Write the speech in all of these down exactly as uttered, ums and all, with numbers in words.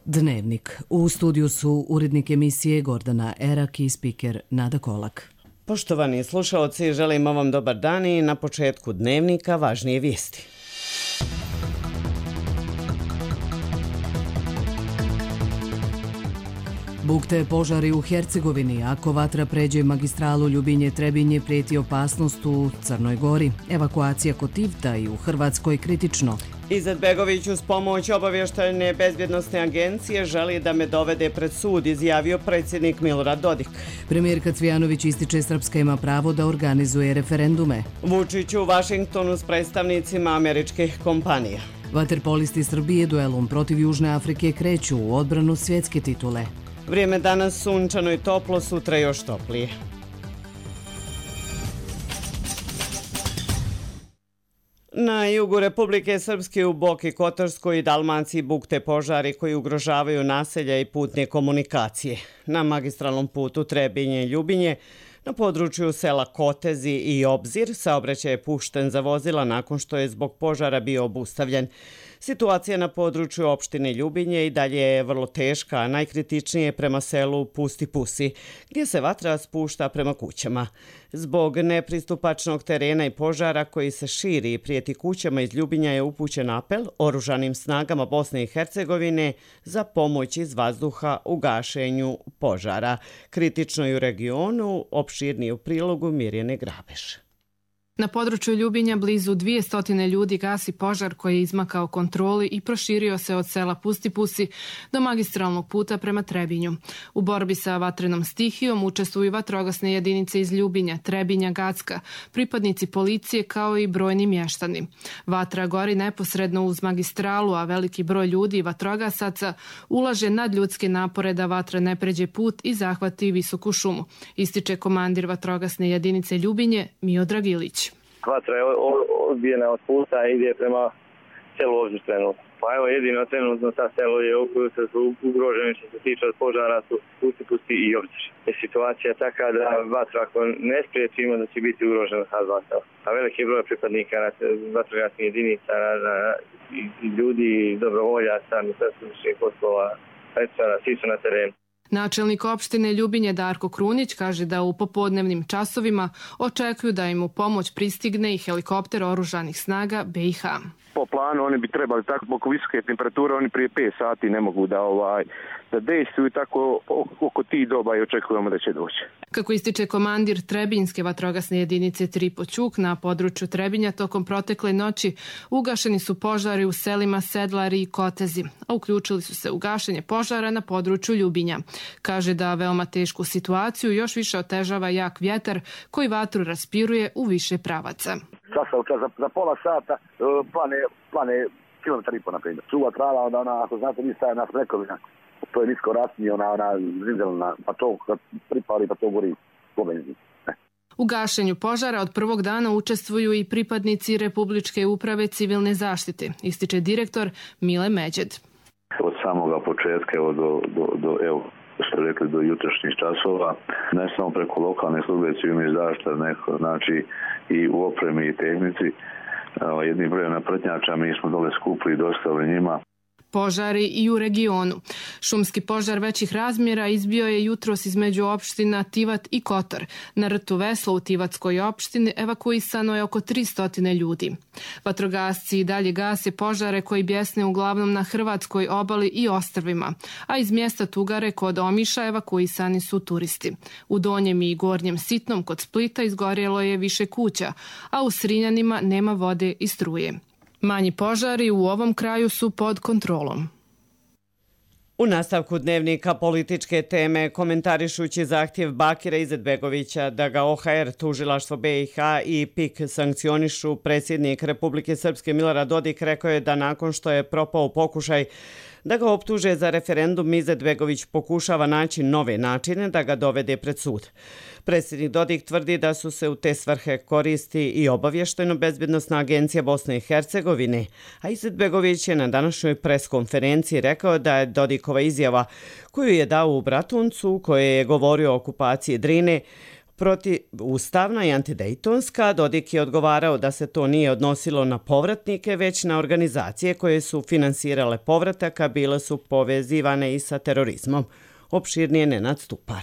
Dnevnik. U studiju su urednik emisije Gordana Erak i spiker Nada Kolak. Poštovani slušaoci, želimo vam dobar dan i na početku Dnevnika važnije vijesti. Bukte požari u Hercegovini. Ako vatra pređe magistralu Ljubinje-Trebinje, prijeti opasnost u Crnoj Gori. Evakuacija kod Tivta i u Hrvatskoj kritično. Izetbegović uz pomoć obavještajne bezbjednosne agencije želi da me dovede pred sud, izjavio predsjednik Milorad Dodik. Premijerka Cvijanović ističe Srpska ima pravo da organizuje referendume. Vučić u Vašingtonu s predstavnicima američkih kompanija. Vaterpolisti Srbije duelom protiv Južne Afrike kreću u odbranu svjetske titule. Vrijeme danas sunčano i toplo, sutra još toplije. Na jugu Republike Srpske u Boki Kotorskoj i Dalmaciji bukte požari koji ugrožavaju naselja i putne komunikacije. Na magistralnom putu Trebinje-Ljubinje, na području sela Kotezi i Obzir, saobraćaj je pušten za vozila nakon što je zbog požara bio obustavljen. Situacija na području opštine Ljubinje i dalje je vrlo teška, a najkritičnije je prema selu Pusti Pusi, gdje se vatra spušta prema kućama. Zbog nepristupačnog terena i požara koji se širi i prijeti kućama iz Ljubinja je upućen apel oružanim snagama Bosne i Hercegovine za pomoć iz vazduha u gašenju požara. Kritično i u regionu, opširniji u prilogu Mirjane Grabeš. Na području Ljubinja blizu dvjesto ljudi gasi požar koji je izmakao kontroli i proširio se od sela Pusti Pusi do magistralnog puta prema Trebinju. U borbi sa vatrenom stihijom učestvuju vatrogasne jedinice iz Ljubinja, Trebinja, Gacka, pripadnici policije kao i brojni mještani. Vatra gori neposredno uz magistralu, a veliki broj ljudi i vatrogasaca ulaže nadljudske napore da vatra ne pređe put i zahvati visoku šumu, ističe komandir vatrogasne jedinice Ljubinje Miodrag Ilić. Vatra je odbijena od puta i ide prema selu Obzir trenutno. Pa evo jedino trenutno ta selo je oko se su ugroženi što se tiče od požara su Pusti Pusti i Obzir. Je situacija taka da vatra ako ne spriječimo da će biti ugrožena ta dva sela. A veliki broj pripadnika vatrogasnih jedinica na, na, i, i ljudi i dobrovoljaca, ministarstvenih poslova, rečara, svi su na terenu. Načelnik opštine Ljubinje Darko Krunić kaže da u popodnevnim časovima očekuju da im u pomoć pristigne i helikopter oružanih snaga B i H. Po planu oni bi trebali tako zbog visoke temperature, oni prije pet sati ne mogu da ovaj da dejstvuju, tako oko tih doba i očekujemo da će doći. Kako ističe komandir Trebinjske vatrogasne jedinice Tripo Ćuk, na području Trebinja tokom protekle noći ugašeni su požari u selima Sedlari i Kotezi, a uključili su se u gašenje požara na području Ljubinja. Kaže da veoma tešku situaciju još više otežava jak vjetar koji vatru raspiruje u više pravaca. Sasauča za, za pola sata plane, plane kilometar i po naprijed. Čuva trava, onda ona, ako znate, mi staje na smekovina. To je nisko rasnije, ona, ona zinzelna, pa to kad pripali, pa to gori po benzinu. U gašenju požara od prvog dana učestvuju i pripadnici Republičke uprave civilne zaštite, ističe direktor Mile Međed. Od samoga početka evo, do, do, do, evo, što rekli, do jutrašnjih časova, ne samo preko lokalne službe civilne zaštite, neko, znači i u opremi i tehnici, jednim brojem napretnjača mi smo dole skupili i dostavili njima. Požari i u regionu. Šumski požar većih razmjera izbio je jutros između opština Tivat i Kotor. Na rtu Veslo u Tivatskoj opštini evakuisano je oko tristo ljudi. Vatrogasci i dalje gase požare koji bjesne uglavnom na hrvatskoj obali i ostrvima, a iz mjesta Tugare kod Omiša evakuisani su turisti. U Donjem i Gornjem Sitnom kod Splita izgorjelo je više kuća, a u Srinjanima nema vode i struje. Manji požari u ovom kraju su pod kontrolom. U nastavku Dnevnika političke teme, komentarišući zahtjev Bakira Izetbegovića da ga O H R, tužilaštvo B i H i P I K sankcionišu, predsjednik Republike Srpske Milorad Dodik rekao je da nakon što je propao pokušaj da ga optuže za referendum, Izetbegović pokušava naći nove načine da ga dovede pred sud. Predsjednik Dodik tvrdi da su se u te svrhe koristi i obavještajno-bezbjednosna agencija Bosne i Hercegovine, a Izetbegović je na današnjoj preskonferenciji rekao da je Dodikova izjava koju je dao u Bratuncu, koje je govorio o okupaciji Drine, protivustavna i antidejtonska. Dodik je odgovarao da se to nije odnosilo na povratnike, već na organizacije koje su finansirale povratak, a bile su povezivane i sa terorizmom. Opširnije Nenad Stupar.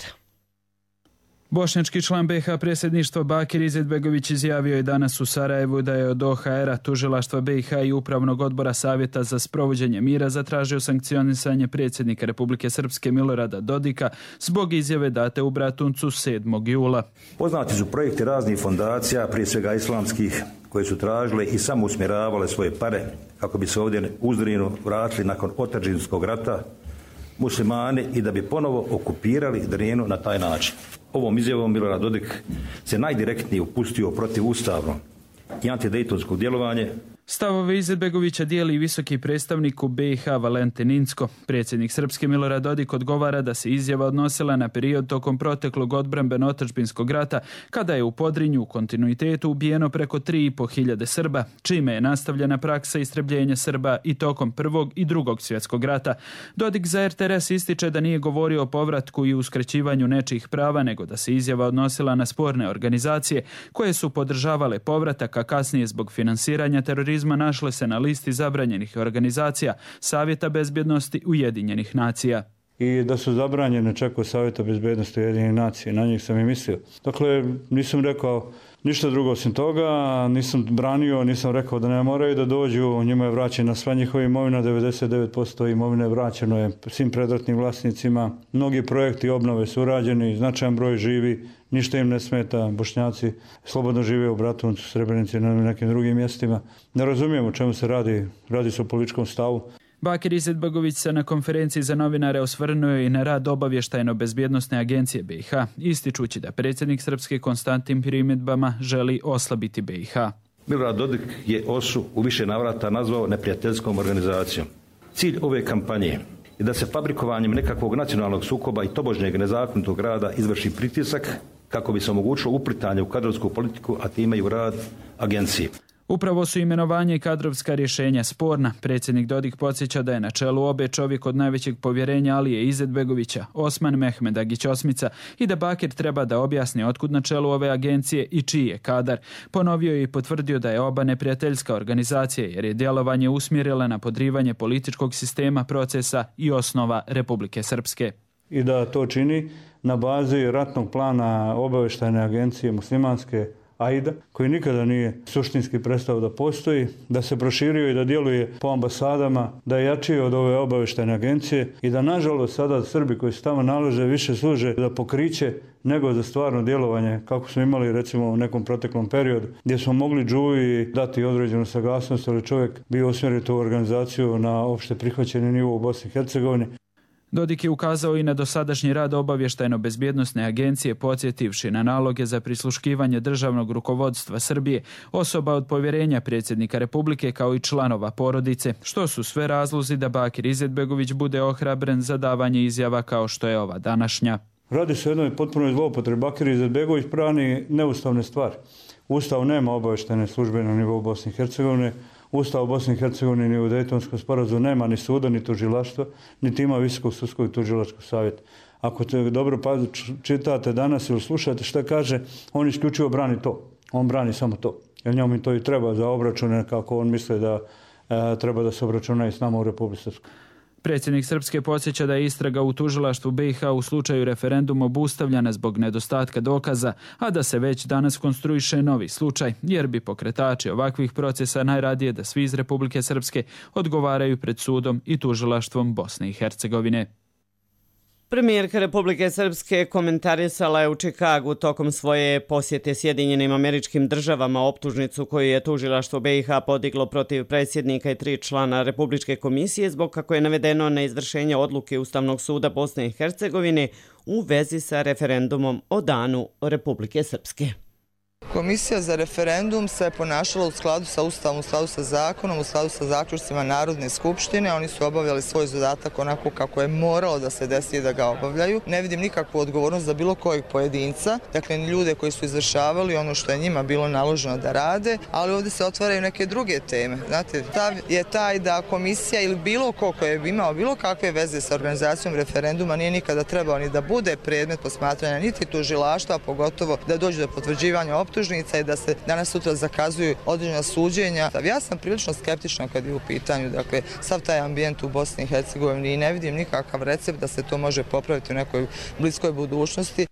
Bošnjački član be ha predsjedništva Bakir Izetbegović izjavio je danas u Sarajevu da je od o ha era, tužilaštva be i ha i Upravnog odbora Savjeta za sprovođenje mira zatražio sankcionisanje predsjednika Republike Srpske Milorada Dodika zbog izjave date u Bratuncu sedmog jula. Poznati su projekti raznih fondacija, prije svega islamskih, koje su tražile i samo usmjeravale svoje pare kako bi se ovdje uzdrinu vratili nakon otadžbinskog rata muslimani i da bi ponovo okupirali Drijenu na taj način. Ovom izjavom Milorad Dodik se najdirektnije upustio protiv ustavno i antidejtonskog djelovanje. Stavove Izetbegovića dijeli i visoki predstavnik u be i ha Valentin Incko. Predsjednik Srpske Milorad Dodik odgovara da se izjava odnosila na period tokom proteklog odbrambeno-otadžbinskog rata, kada je u Podrinju u kontinuitetu ubijeno preko tri i po hiljade Srba, čime je nastavljena praksa istrebljenja Srba i tokom Prvog i Drugog svjetskog rata. Dodik za er te er es ističe da nije govorio o povratku i uskraćivanju nečijih prava, nego da se izjava odnosila na sporne organizacije koje su podržavale povratak, a kasnije zbog finansiranja terorizma našle se na listi zabranjenih organizacija Savjeta bezbjednosti Ujedinjenih nacija. I da su zabranjene čak od Savjeta bezbjednosti Ujedinjenih nacija, na njih sam i mislio. Dakle, nisam rekao ništa drugo osim toga, nisam branio, nisam rekao da ne moraju da dođu, njima je vraćena sva njihova imovina, devedeset devet posto imovine je vraćeno je svim predratnim vlasnicima, mnogi projekti obnove su urađeni, značajan broj živi, ništa im ne smeta, Bošnjaci slobodno žive u Bratuncu, Srebrenici i na nekim drugim mjestima. Ne razumijem o čemu se radi, radi se o političkom stavu. Bakir Izetbegović se na konferenciji za novinare osvrnuo i na rad obavještajno-bezbjednosne agencije be i ha, ističući da predsjednik Srpske konstantnim primjedbama želi oslabiti be i ha. Milorad Dodik je o es u u više navrata nazvao neprijateljskom organizacijom. Cilj ove kampanje je da se fabrikovanjem nekakvog nacionalnog sukoba i tobožnjeg nezakonitog rada izvrši pritisak kako bi se omogućilo uplitanje u kadrovsku politiku, a time i u rad agencije. Upravo su imenovanje i kadrovska rješenja sporna. Predsjednik Dodik podsjeća da je na čelu obe čovjek od najvećeg povjerenja Alije Izetbegovića, Osman Mehmedagić Osmica, i da Bakir treba da objasni otkud na čelu ove agencije i čiji je kadar. Ponovio je i potvrdio da je oba neprijateljska organizacija jer je djelovanje usmjerila na podrivanje političkog sistema, procesa i osnova Republike Srpske. I da to čini na bazi ratnog plana obavještajne agencije muslimanske AIDA, koji nikada nije suštinski prestao da postoji, da se proširio i da djeluje po ambasadama, da je jačio od ove obavještajne agencije i da nažalost sada Srbi koji se tamo nalaze više služe za pokriće nego za stvarno djelovanje, kako smo imali recimo u nekom proteklom periodu, gdje smo mogli džuji dati određenu saglasnost, ali čovjek bio usmjerio tu organizaciju na opšte prihvaćeni nivo u Bosni i Hercegovini. Dodik je ukazao i na dosadašnji rad obavještajno-bezbjednosne agencije, podsjetivši na naloge za prisluškivanje državnog rukovodstva Srbije, osoba od povjerenja predsjednika Republike kao i članova porodice, što su sve razlozi da Bakir Izetbegović bude ohrabren za davanje izjava kao što je ova današnja. Radi se o jednoj potpunoj zloupotrebi. Bakir Izetbegović brani neustavne stvari. Ustav nema obavještajne službe na nivou Bosne i Hercegovine. Ustav u Bosni i Hercegovini ni u Dejtonskom sporazumu nema ni suda, ni tužilaštva, niti ima Visokog sudskog i tužilačkog savjeta. Ako te dobro pa, čitate danas ili slušate šta kaže, on isključivo brani to. On brani samo to. Jer njemu to i treba za obračune kako on misle da e, treba da se obračuna i s nama u Republici Srpskoj. Predsjednik Srpske podsjeća da je istraga u tužilaštvu be i ha u slučaju referenduma obustavljena zbog nedostatka dokaza, a da se već danas konstruiše novi slučaj, jer bi pokretači ovakvih procesa najradije da svi iz Republike Srpske odgovaraju pred sudom i tužilaštvom Bosne i Hercegovine. Premijerka Republike Srpske komentarisala je u Čikagu tokom svoje posjete Sjedinjenim Američkim Državama optužnicu koju je tužilaštvo be i ha podiglo protiv predsjednika i tri člana Republičke komisije zbog, kako je navedeno, neizvršenje odluke Ustavnog suda Bosne i Hercegovine u vezi sa referendumom o danu Republike Srpske. Komisija za referendum se ponašala u skladu sa Ustavom, u skladu sa zakonom, u skladu sa zaključcima Narodne skupštine. Oni su obavljali svoj zadatak onako kako je moralo da se desi i da ga obavljaju. Ne vidim nikakvu odgovornost za bilo kojeg pojedinca, dakle ljude koji su izvršavali ono što je njima bilo naloženo da rade, ali ovdje se otvaraju neke druge teme. Znate, stav je taj da komisija ili bilo ko koji je imao bilo kakve veze sa organizacijom referenduma nije nikada trebao ni da bude predmet posmatranja niti tužilaštva, pogotovo da dođe do potvrđivanja optužnica i da se danas sutra zakazuju određena suđenja. Ja sam prilično skeptična kad je u pitanju, dakle, sav taj ambijent u Bosni i Hercegovini i ne vidim nikakav recept da se to može popraviti u nekoj bliskoj budućnosti.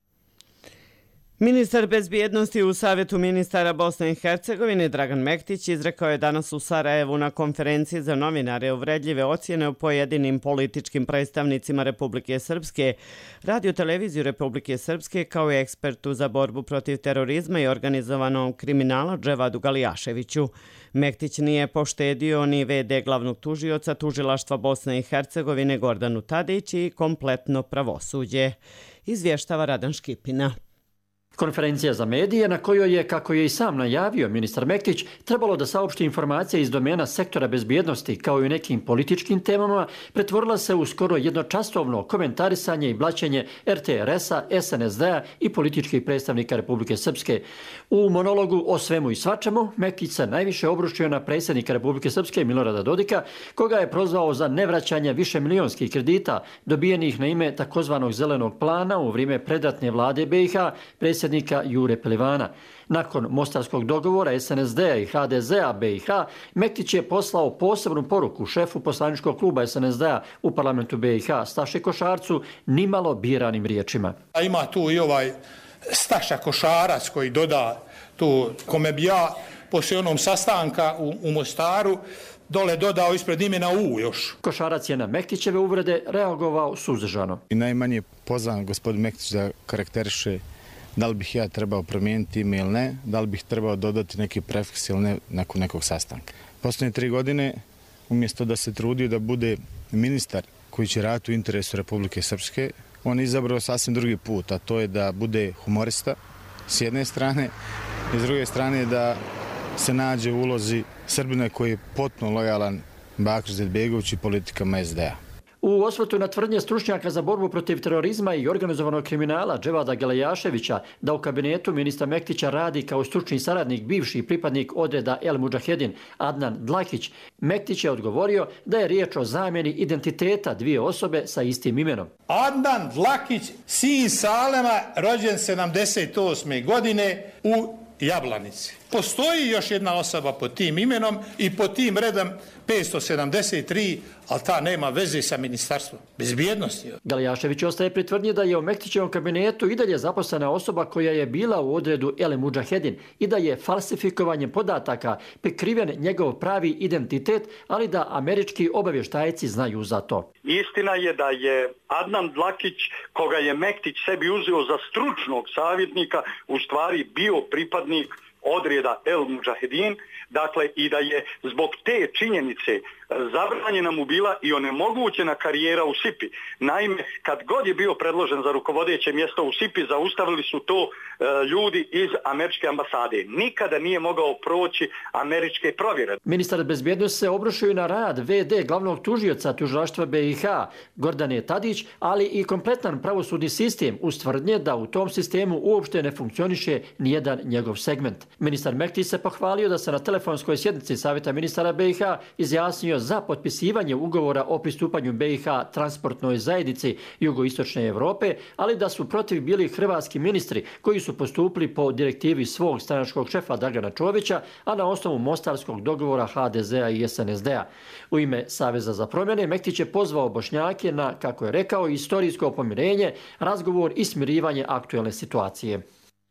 Ministar bezbjednosti u Savjetu ministara Bosne i Hercegovine Dragan Mektić izrekao je danas u Sarajevu na konferenciji za novinare uvredljive ocjene o pojedinim političkim predstavnicima Republike Srpske, Radio-televiziju Republike Srpske kao i ekspertu za borbu protiv terorizma i organizovanog kriminala Dževadu Galijaševiću. Mektić nije poštedio ni ve de glavnog tužioca Tužilaštva Bosne i Hercegovine Gordanu Tadić i kompletno pravosuđe. Izvještava Radan Škipina. Konferencija za medije na kojoj je, kako je i sam najavio ministar Mektić, trebalo da saopšti informacije iz domena sektora bezbjednosti kao i u nekim političkim temama, pretvorila se u skoro jednočasovno komentarisanje i blaćenje er te er es-a, es en es de-a i političkih predstavnika Republike Srpske. U monologu o svemu i svačemu, Mektić se najviše obrušio na predsjednika Republike Srpske Milorada Dodika, koga je prozvao za nevraćanje više milionskih kredita dobijenih na ime takozvanog zelenog plana u vrijeme predratne vlade be i ha, predsjednika Jure Pelivana. Nakon mostarskog dogovora es en es de-a i ha de ze-a be i ha, Mektić je poslao posebnu poruku šefu poslaničkog kluba es en es de-a u parlamentu be i ha, Staši Košarcu, nimalo biranim riječima. A ima tu i ovaj Staša Košarac koji doda tu, kome bi ja poslije onom sastanka u, u Mostaru dole dodao ispred imena U još. Košarac je na Mektićeve uvrede reagovao suzdržano. I najmanje pozvan gospodin Mektić da karakteriše da li bih ja trebao promijeniti ime ili ne, da li bih trebao dodati neki prefiks ili ne nakon nekog sastanka. Posljednje tri godine, umjesto da se trudio da bude ministar koji će raditi u interesu Republike Srpske, on je izabrao sasvim drugi put, a to je da bude humorista s jedne strane i s druge strane da se nađe u ulozi Srbina koji je potpuno lojalan Bakir Izetbegović i politikama es de a. U osvrtu na tvrdnje stručnjaka za borbu protiv terorizma i organizovanog kriminala Dževada Galijaševića da u kabinetu ministra Mektića radi kao stručni saradnik bivši pripadnik odreda El Mudžahedin Adnan Dlakić, Mektić je odgovorio da je riječ o zamjeni identiteta dvije osobe sa istim imenom. Adnan Dlakić, sin Salema, rođen sedamdeset osme godine u Jablanici. Postoji još jedna osoba pod tim imenom i pod tim redom petsto sedamdeset tri, ali ta nema veze sa ministarstvom bezbjednosti. Galijašević ostaje pri tvrdnji da je u Mektićevom kabinetu i dalje zaposlena osoba koja je bila u odredu El Mudžahedin i da je falsifikovanjem podataka prikriven njegov pravi identitet, ali da američki obavještajci znaju za to. Istina je da je Adnan Dlakić, koga je Mektić sebi uzeo za stručnog savjetnika, u stvari bio pripadnik odreda El Mudžahedin, dakle i da je zbog te činjenice zabranjena mu bila i onemogućena karijera u SIPI. Naime, kad god je bio predložen za rukovodeće mjesto u SIPI, zaustavili su to e, ljudi iz američke ambasade. Nikada nije mogao proći američke provjere. Ministar bezbjednosti se obrušio na rad ve de glavnog tužioca Tužilaštva be i ha Gordane Tadić, ali i kompletan pravosudni sistem uz tvrdnje da u tom sistemu uopšte ne funkcioniše nijedan njegov segment. Ministar Mektić se pohvalio da se na telefonskoj sjednici Savjeta ministara be i ha izjasnio za potpisivanje ugovora o pristupanju be i ha transportnoj zajednici jugoistočne Evrope, ali da su protiv bili hrvatski ministri koji su postupili po direktivi svog stranačkog šefa Dragana Čovića, a na osnovu mostarskog dogovora ha de ze-a i es en es de-a. U ime Saveza za promjene Mektić je pozvao Bošnjake na, kako je rekao, istorijsko pomirenje, razgovor i smirivanje aktuelne situacije.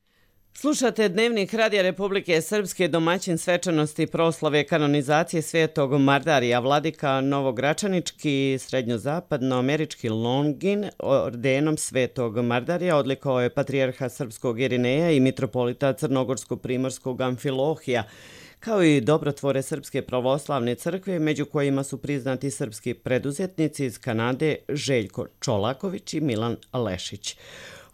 Slušate Dnevnik Radija Republike Srpske, domaćin svečanosti proslave kanonizacije Svetog Mardarija Vladika Novogračanički srednjozapadnoamerički Longin ordenom Svetog Mardarija odlikovao je patrijarha srpskog Irineja i mitropolita crnogorsko-primorskog Amfilohija, kao i dobrotvore Srpske pravoslavne crkve, među kojima su priznati srpski preduzetnici iz Kanade Željko Čolaković i Milan Lešić.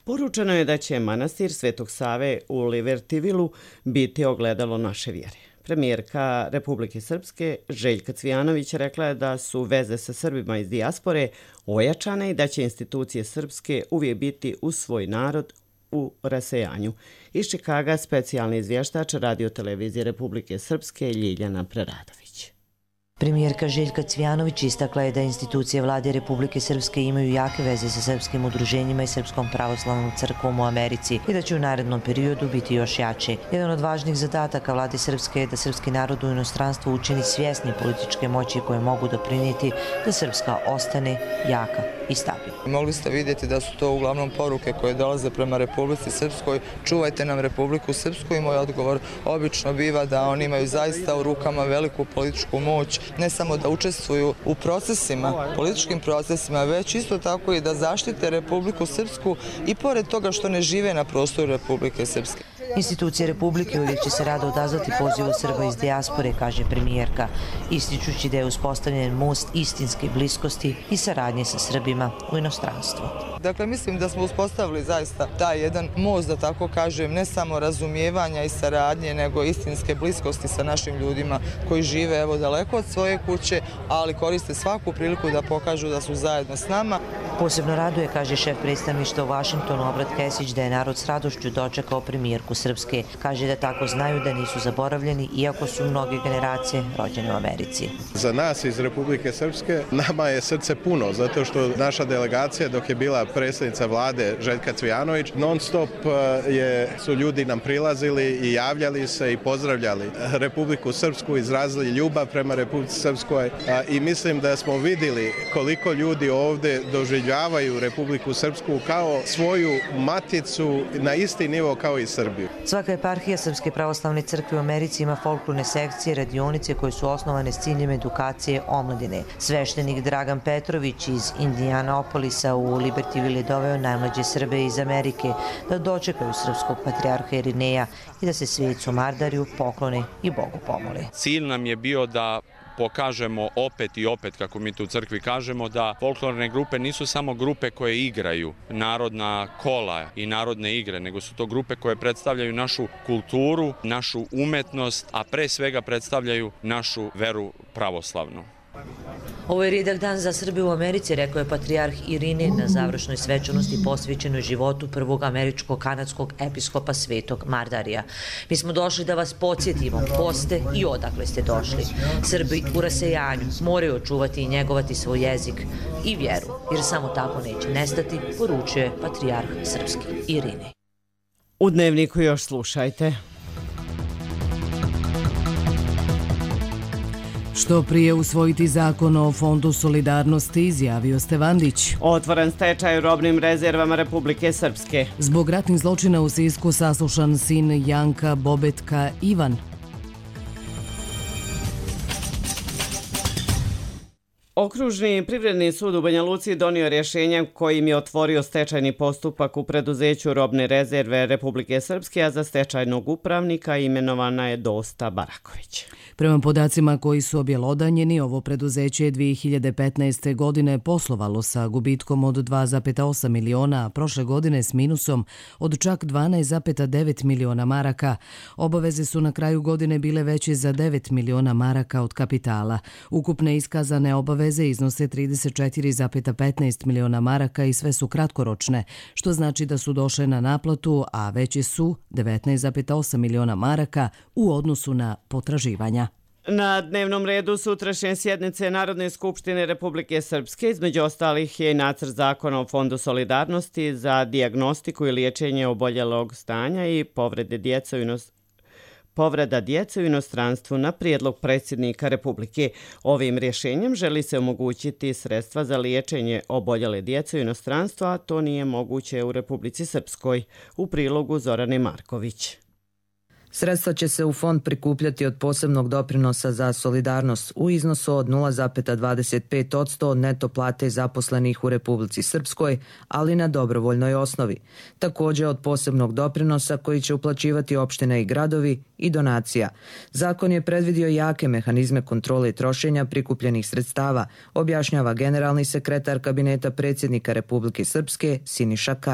Poručeno je da će manastir Svetog Save u Libertivilu biti ogledalo naše vjere. Premijerka Republike Srpske Željka Cvijanović rekla je da su veze sa Srbima iz dijaspore ojačane i da će institucije srpske uvijek biti uz svoj narod u rasejanju. Iz Čikaga specijalni izvještač Radio-televizije Republike Srpske Ljiljana Preradović. Premijerka Željka Cvijanović istakla je da institucije vlade Republike Srpske imaju jake veze sa srpskim udruženjima i Srpskom pravoslavnom crkvom u Americi i da će u narednom periodu biti još jače. Jedan od važnih zadataka vlade Srpske je da srpski narod u inostranstvu učini svjesni političke moći koje mogu doprinijeti da Srpska ostane jaka i stabilna. Mogli ste vidjeti da su to uglavnom poruke koje dolaze prema Republici Srpskoj. Čuvajte nam Republiku Srpsku i moj odgovor obično biva da oni imaju zaista u rukama veliku političku moć, ne samo da učestvuju u procesima, političkim procesima, već isto tako i da zaštite Republiku Srpsku i pored toga što ne žive na prostoru Republike Srpske. Institucije Republike uvijek će se rado odazvati pozivu Srba iz dijaspore, kaže premijerka, ističući da je uspostavljen most istinske bliskosti i saradnje sa Srbima u inostranstvu. Dakle, mislim da smo uspostavili zaista taj jedan most, da tako kažem, ne samo razumijevanja i saradnje, nego istinske bliskosti sa našim ljudima koji žive evo daleko od svoje kuće, ali koriste svaku priliku da pokažu da su zajedno s nama. Posebno raduje, kaže šef predstavništva u Vašingtonu Obrat Kesić, da je narod s radošću dočekao premijerku Srpske. Kaže da tako znaju da nisu zaboravljeni, iako su mnoge generacije rođene u Americi. Za nas iz Republike Srpske nama je srce puno, zato što naša delegacija dok je bila predsjednica vlade Željka Cvijanović, non stop je, su ljudi nam prilazili i javljali se i pozdravljali Republiku Srpsku, izrazili ljubav prema Republici Srpskoj i mislim da smo vidjeli koliko ljudi ovdje doživljavaju Republiku Srpsku kao svoju maticu na isti nivo kao i Srbiju. Svaka eparhija Srpske pravoslavne crkve u Americi ima folklorne sekcije, radionice koje su osnovane s ciljem edukacije omladine. Sveštenik Dragan Petrović iz Indijanapolisa u Libertiville je doveo najmlađe Srbe iz Amerike da dočekaju srpskog patrijarha Irineja i da se svecu Mardariju poklone i Bogu pomole. Cilj nam je bio da pokažemo opet i opet, kako mi tu u crkvi kažemo, da folklorne grupe nisu samo grupe koje igraju narodna kola i narodne igre, nego su to grupe koje predstavljaju našu kulturu, našu umetnost, a pre svega predstavljaju našu veru pravoslavnu. Ovo je rijedak dan za Srbe u Americi, rekao je patrijarh Irine na završnoj svečanosti posvećenoj životu prvog američko-kanadskog episkopa Svetog Mardarija. Mi smo došli da vas podsjetimo ko ste i odakle ste došli. Srbi u rasejanju moraju očuvati i njegovati svoj jezik i vjeru, jer samo tako neće nestati, poručuje patrijarh srpski Irine. U Dnevniku još slušajte. Što prije usvojiti zakon o Fondu solidarnosti, izjavio Stevandić. Otvoren stečaj u robnim rezervama Republike Srpske. Zbog ratnih zločina u Sisku saslušan sin Janka Bobetka Ivan. Okružni privredni sud u Banja Luci donio rješenje kojim je otvorio stečajni postupak u preduzeću robne rezerve Republike Srpske, a za stečajnog upravnika imenovana je Dosta Baraković. Prema podacima koji su objelodanjeni, ovo preduzeće je dvije hiljade petnaeste. godine poslovalo sa gubitkom od dva zarez osam miliona, a prošle godine s minusom od čak dvanaest zarez devet miliona maraka. Obaveze su na kraju godine bile veće za devet miliona maraka od kapitala. Ukupne iskazane obaveze iznose trideset četiri zarez petnaest miliona maraka i sve su kratkoročne, što znači da su došle na naplatu, a veće su devetnaest zarez osam miliona maraka u odnosu na potraživanja. Na dnevnom redu sutrašnje sjednice Narodne skupštine Republike Srpske između ostalih je i nacrt zakona o Fondu solidarnosti za dijagnostiku i liječenje oboljelog stanja i povrede djece u inostranstvu. Povreda djece u inostranstvu na prijedlog predsjednika Republike. Ovim rješenjem želi se omogućiti sredstva za liječenje oboljele djece u inostranstvu, a to nije moguće u Republici Srpskoj. U prilogu Zorane Marković. Sredstva će se u fond prikupljati od posebnog doprinosa za solidarnost u iznosu od nula zarez dvadeset pet posto od neto plate zaposlenih u Republici Srpskoj, ali na dobrovoljnoj osnovi. Također od posebnog doprinosa koji će uplaćivati opštine i gradovi i donacija. Zakon je predvidio jake mehanizme kontrole trošenja prikupljenih sredstava, objašnjava generalni sekretar kabineta predsjednika Republike Srpske Siniša Karan.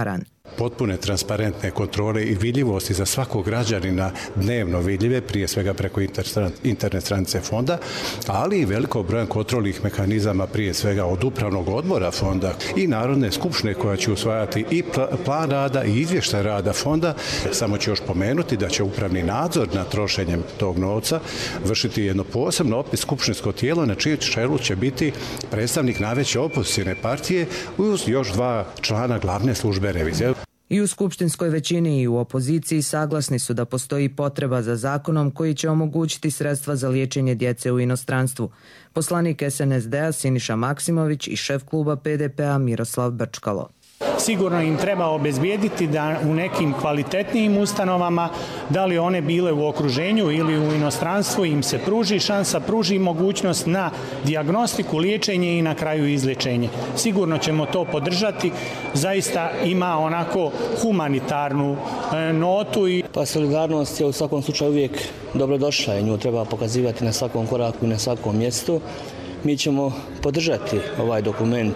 Potpune transparentne kontrole i vidljivosti za svakog građanina dnevno vidljive, prije svega preko internet stranice fonda, ali i veliko brojan kontrolnih mehanizama, prije svega od upravnog odbora fonda i Narodne skupštine koja će usvajati i plan rada i izvještaj rada fonda. Samo ću još pomenuti da će upravni nadzor nad trošenjem tog novca vršiti jedno posebno opet skupštinsko tijelo na čijem čelu će biti predstavnik najveće opozicijne partije uz još dva člana glavne službe revizije. I u skupštinskoj većini i u opoziciji saglasni su da postoji potreba za zakonom koji će omogućiti sredstva za liječenje djece u inostranstvu. Poslanik S N S D-a Siniša Maksimović i šef kluba P D P-a Miroslav Brčkalo. Sigurno im treba obezbijediti da u nekim kvalitetnijim ustanovama, da li one bile u okruženju ili u inostranstvu, im se pruži šansa, pruži mogućnost na dijagnostiku, liječenje i na kraju izlječenje. Sigurno ćemo to podržati, zaista ima onako humanitarnu notu. I... Pa solidarnost je u svakom slučaju uvijek dobrodošla i nju treba pokazivati na svakom koraku i na svakom mjestu. Mi ćemo podržati ovaj dokument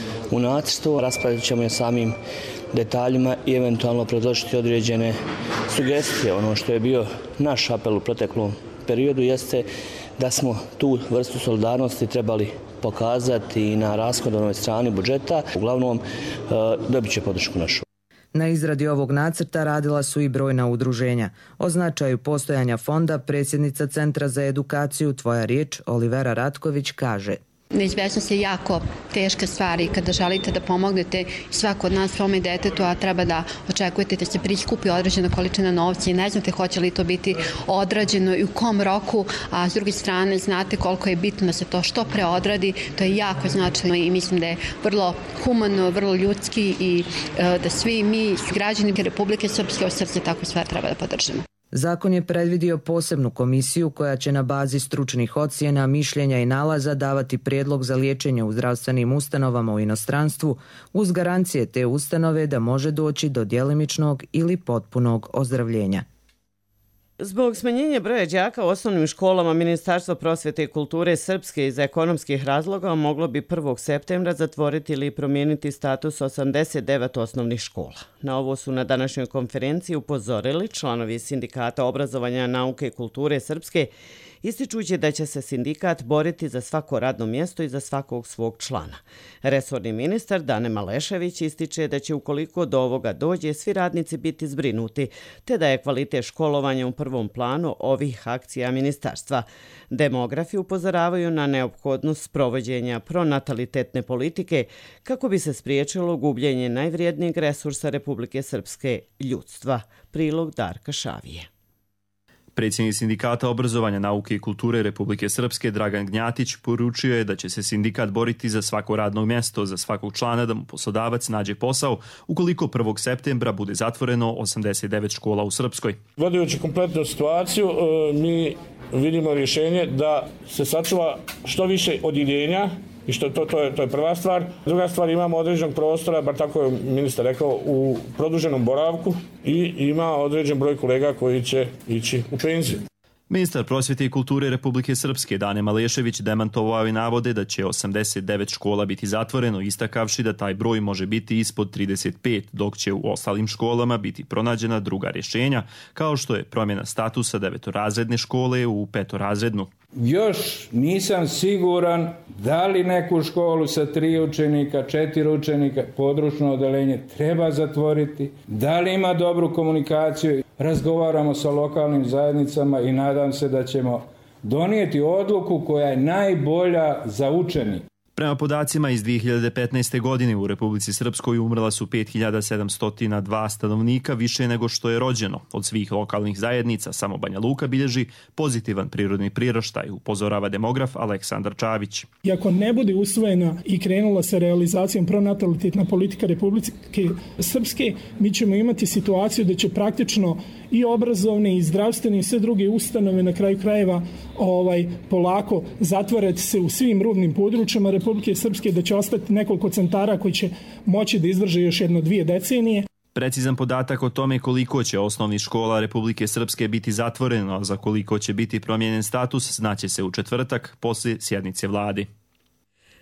u nacrtu, raspravit ćemo o samim detaljima i eventualno predložiti određene sugestije. Ono što je bio naš apel u proteklom periodu jeste da smo tu vrstu solidarnosti trebali pokazati i na rashodovnoj strani budžeta. Uglavnom, dobit će podršku našu. Na izradi ovog nacrta radila su i brojna udruženja. O značaju postojanja fonda predsjednica Centra za edukaciju Tvoja riječ Olivera Ratković kaže: Neizvesnost je jako teška stvar i kada želite da pomognete svako od nas svome detetu, a treba da očekujete da se priskupi određena količina novca i ne znate hoće li to biti odrađeno i u kom roku, a s druge strane znate koliko je bitno da se to što pre odradi, to je jako značajno i mislim da je vrlo humano, vrlo ljudski i da svi mi građani Republike Srpske od srca tako sve treba da podržimo. Zakon je predvidio posebnu komisiju koja će na bazi stručnih ocjena, mišljenja i nalaza davati prijedlog za liječenje u zdravstvenim ustanovama u inostranstvu uz garancije te ustanove da može doći do djelimičnog ili potpunog ozdravljenja. Zbog smanjenja broja đaka u osnovnim školama, Ministarstvo prosvjete i kulture Srpske iz ekonomskih razloga moglo bi prvog septembra zatvoriti ili promijeniti status osamdeset devet osnovnih škola. Na ovo su na današnjoj konferenciji upozorili članovi Sindikata obrazovanja, nauke i kulture Srpske, ističući da će se sindikat boriti za svako radno mjesto i za svakog svog člana. Resorni ministar Dane Malešević ističe da će ukoliko do ovoga dođe svi radnici biti zbrinuti, te da je kvalitet školovanja u prvom planu ovih akcija ministarstva. Demografi upozoravaju na neophodnost sprovođenja pronatalitetne politike kako bi se spriječilo gubljenje najvrijednijeg resursa Republike Srpske, ljudstva. Prilog Darka Šavije. Predsjednik Sindikata obrazovanja, nauke i kulture Republike Srpske Dragan Gnjatić poručio je da će se sindikat boriti za svako radno mjesto, za svakog člana da mu poslodavac nađe posao ukoliko prvog septembra bude zatvoreno osamdeset devet škola u Srpskoj. Gledajući kompletnu situaciju, mi vidimo rješenje da se sačuva što više odjeljenja i što to, to, je, to je prva stvar. Druga stvar, imamo određenog prostora, bar tako je ministar rekao, u produženom boravku i ima određen broj kolega koji će ići u penziju. Ministar prosvjete i kulture Republike Srpske Dane Malešević demantovao i navode da će osamdeset devet škola biti zatvoreno, istakavši da taj broj može biti ispod trideset pet, dok će u ostalim školama biti pronađena druga rješenja, kao što je promjena statusa devetorazredne škole u petorazrednu. Još nisam siguran da li neku školu sa tri učenika, četiri učenika, područno odeljenje treba zatvoriti, da li ima dobru komunikaciju. Razgovaramo sa lokalnim zajednicama i nadam se da ćemo donijeti odluku koja je najbolja za učenik. Prema podacima iz dvije hiljade petnaeste. godine u Republici Srpskoj umrla su pet hiljada sedamsto dva stanovnika, više nego što je rođeno. Od svih lokalnih zajednica samo Banja Luka bilježi pozitivan prirodni priraštaj, upozorava demograf Aleksandar Čavić. I ako ne bude usvojena i krenula sa realizacijom pronatalitetna politika Republike Srpske, mi ćemo imati situaciju da će praktično i obrazovne i zdravstvene i sve druge ustanove na kraju krajeva ovaj, polako zatvarati se u svim rubnim područjima Republike Srpske, da će ostati nekoliko centara koji će moći da izdrže još jedno dvije decenije. Precizan podatak o tome koliko će osnovnih škola Republike Srpske biti zatvoreno, a za koliko će biti promijenjen status, znaće se u četvrtak poslije sjednice vlade.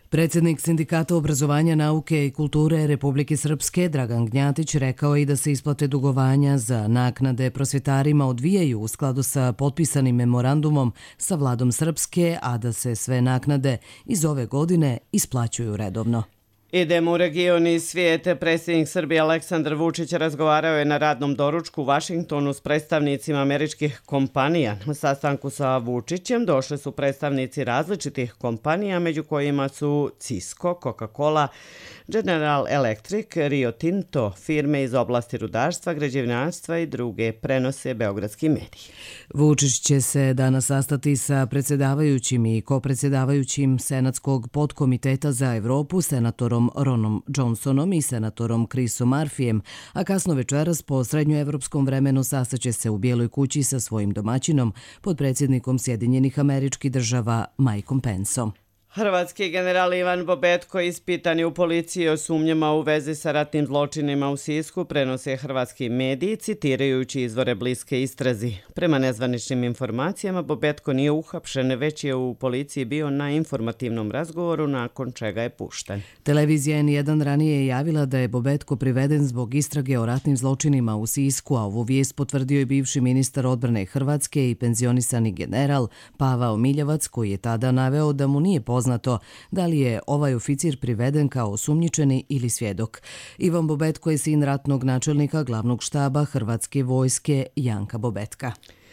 Predsjednik Sindikata obrazovanja, nauke i kulture Republike Srpske Dragan Gnjatić rekao je i da se isplate dugovanja za naknade prosvjetarima odvijaju u skladu sa potpisanim memorandumom sa vladom Srpske, a da se sve naknade iz ove godine isplaćuju redovno. Idemo u region i svijete. Predsjednik Srbije Aleksandar Vučić razgovarao je na radnom doručku u Vašingtonu s predstavnicima američkih kompanija. Na sastanku sa Vučićem došli su predstavnici različitih kompanija, među kojima su Cisco, Coca-Cola, General Electric, Rio Tinto, firme iz oblasti rudarstva, građevinarstva i druge, prenose beogradski mediji. Vučić će se danas sastati sa predsjedavajućim i kopredsjedavajućim Senatskog podkomiteta za Evropu, senatorom Ronom Johnsonom i senatorom Chrisom Murphyjem, a kasno večeras po srednjoevropskom vremenu sastaće se u Bijeloj kući sa svojim domaćinom, podpredsjednikom Sjedinjenih Američkih Država Mikeom Penceom. Hrvatski general Ivan Bobetko ispitan je u policiji o sumnjama u vezi sa ratnim zločinima u Sisku, prenose hrvatski mediji, citirajući izvore bliske istrazi. Prema nezvaničnim informacijama, Bobetko nije uhapšen, već je u policiji bio na informativnom razgovoru, nakon čega je pušten. Televizija N jedan ranije je javila da je Bobetko priveden zbog istrage o ratnim zločinima u Sisku, a ovu vijest potvrdio je bivši ministar odbrane Hrvatske i penzionisani general Pavao Miljevac, koji je tada naveo da mu nije poznato da li je ovaj oficir priveden kao osumnjičeni ili svjedok. Ivan Bobetko je sin ratnog načelnika glavnog štaba Hrvatske vojske Janka Bobetka.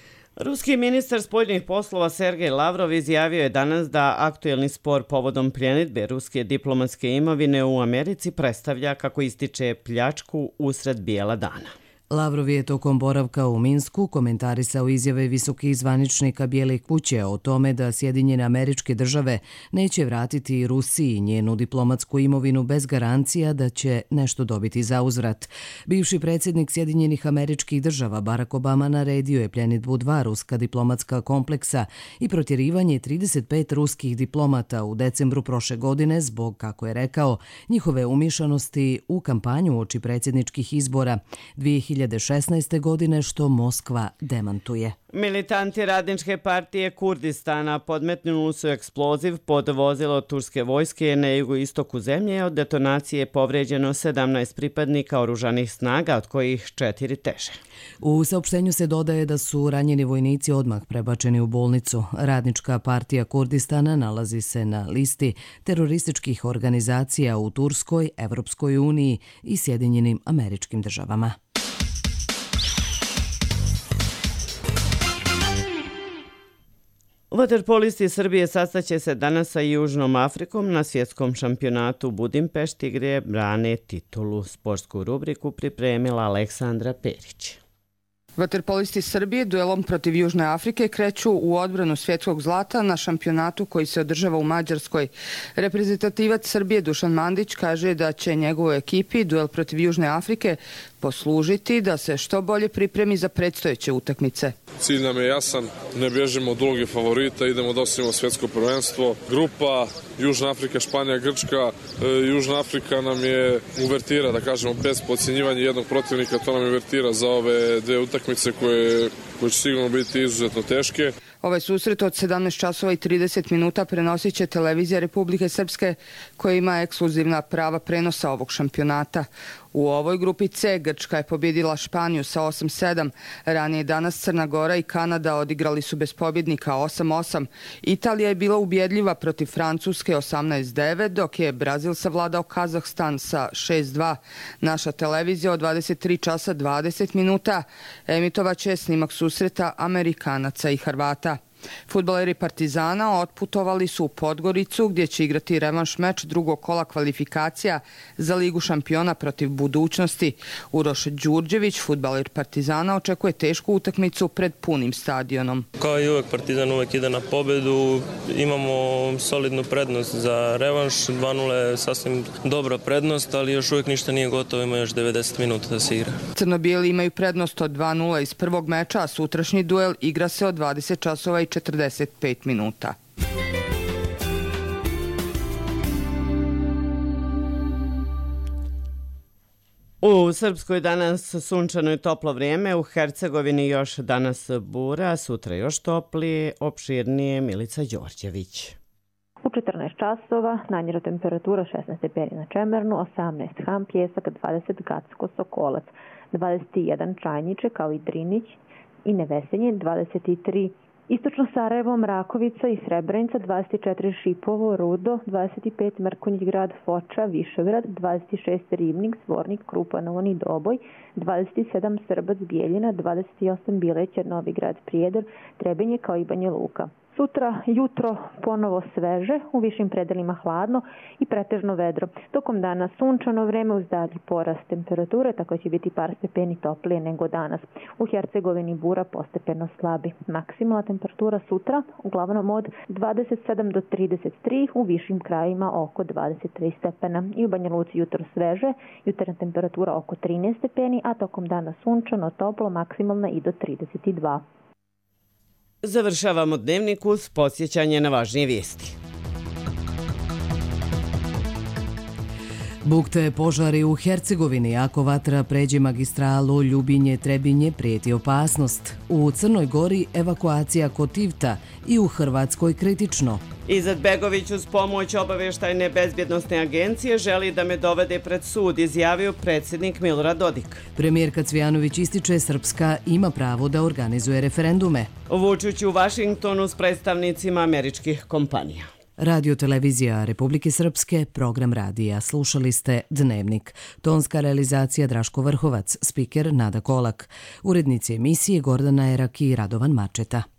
Ruski ministar spoljnih poslova Sergej Lavrov izjavio je danas da aktuelni spor povodom pljenidbe ruske diplomatske imovine u Americi predstavlja, kako ističe, pljačku usred bijela dana. Lavrov je tokom boravka u Minsku komentarisao izjave visokih zvaničnika Bijele kuće o tome da Sjedinjene Američke Države neće vratiti Rusiji njenu diplomatsku imovinu bez garancija da će nešto dobiti za uzvrat. Bivši predsjednik Sjedinjenih Američkih Država Barack Obama naredio je pljenidbu dva ruska diplomatska kompleksa i protjerivanje trideset pet ruskih diplomata u decembru prošle godine zbog, kako je rekao, njihove umješanosti u kampanju uoči predsjedničkih izbora dvije hiljade šesnaeste. godine, što Moskva demantuje. Militanti Radničke partije Kurdistana podmetnuli su eksploziv pod vozilo turske vojske na jugoistoku zemlje. Od detonacije je povređeno sedamnaest pripadnika oružanih snaga, od kojih četiri teže. U saopštenju se dodaje da su ranjeni vojnici odmah prebačeni u bolnicu. Radnička partija Kurdistana nalazi se na listi terorističkih organizacija u Turskoj, Evropskoj uniji i Sjedinjenim Američkim Državama. Vaterpolisti Srbije sastaće se danas sa Južnom Afrikom na svjetskom šampionatu u Budimpešti, gdje brane titulu. Sportsku rubriku pripremila Aleksandra Perić. Vaterpolisti Srbije duelom protiv Južne Afrike kreću u odbranu svjetskog zlata na šampionatu koji se održava u Mađarskoj. Reprezentativac Srbije Dušan Mandić kaže da će njegovoj ekipi duel protiv Južne Afrike poslužiti da se što bolje pripremi za predstojeće utakmice. Cilj nam je jasan, ne bježimo od uloge favorita, idemo da osvojimo svjetsko prvenstvo. Grupa Južna Afrika, Španija, Grčka. Južna Afrika nam je uvertira, da kažemo, bez podcjenjivanja jednog protivnika, to nam je uvertira za ove dve utakmice koje, koje će sigurno biti izuzetno teške. Ovaj susret od sedamnaest časova i trideset minuta prenosit će televizija Republike Srpske, koja ima ekskluzivna prava prenosa ovog šampionata. U ovoj grupi C Grčka je pobjedila Španiju sa osam sedam. Ranije danas Crna Gora i Kanada odigrali su bez pobjednika osam osam. Italija je bila ubjedljiva protiv Francuske osamnaest devet, dok je Brazil savladao Kazahstan sa šest dva. Naša televizija od dvadeset tri časa dvadeset minuta emitovaće snimak susreta Amerikanaca i Hrvata. Fudbaleri Partizana otputovali su u Podgoricu, gdje će igrati revanš meč drugog kola kvalifikacija za Ligu šampiona protiv Budućnosti. Uroš Đurđević, fudbaler Partizana, očekuje tešku utakmicu pred punim stadionom. Kao i uvek, Partizan uvek ide na pobedu. Imamo solidnu prednost za revanš. dva nula je sasvim dobra prednost, ali još uvijek ništa nije gotovo. Ima još devedeset minuta da se igra. Crno-bijeli imaju prednost od dva nula iz prvog meča, a sutrašnji duel igra se od dvadeset časova i četrdeset pet minuta. U Srpskoj danas sunčano i toplo vrijeme, u Hercegovini još danas bura, sutra još toplije, opširnije. Milica Đorđević. U četrnaest časova najniža temperatura šesnaest stepeni na Čemernu, osamnaest Han, Pjesak, dvadeset Gacko, Sokolac, dvadeset jedan Čajniče kao i Drinić i Nevesenje, dvadeset tri Istočno Sarajevo, Mrakovica i Srebrenica, dvadeset četiri Šipovo, Rudo, dvadeset pet Mrkonjić grad, Foča, Višegrad, dvadeset šest Ribnik, Zvornik, Krupanon i Doboj, dvadeset sedam Srbac, Bijeljina, dvadeset osam Bileće, Novi grad, Prijedor, Trebinje kao i Banja Luka. Sutra jutro ponovo sveže, u višim predelima hladno i pretežno vedro. Tokom dana sunčano vreme uz dalji porast temperature, tako će biti par stepeni toplije nego danas. U Hercegovini bura postepeno slabi. Maksimalna temperatura sutra uglavnom od dvadeset sedam do trideset tri, u višim krajima oko dvadeset tri stepena. I u Banja Luci jutro sveže, jutarnja temperatura oko trinaest stepeni, a tokom dana sunčano, toplo, maksimalna i do trideset dva. Završavamo dnevnik uz podsjećanje na važnije vijesti. Bukte požari u Hercegovini, ako vatra pređe magistralu Ljubinje-Trebinje, prijeti opasnost. U Crnoj Gori evakuacija kod Tivta i u Hrvatskoj kritično. Izetbegović uz pomoć obavještajne bezbjednostne agencije želi da me dovede pred sud, izjavio predsjednik Milorad Dodik. Premijerka Cvijanović ističe Srpska ima pravo da organizuje referendume. Vučić u Vašingtonu s predstavnicima američkih kompanija. Radio televizija Republike Srpske, program radija. Slušali ste Dnevnik. Tonska realizacija Draško Vrhovac, spiker Nada Kolak. Urednici emisije Gordana Erak i Radovan Mačeta.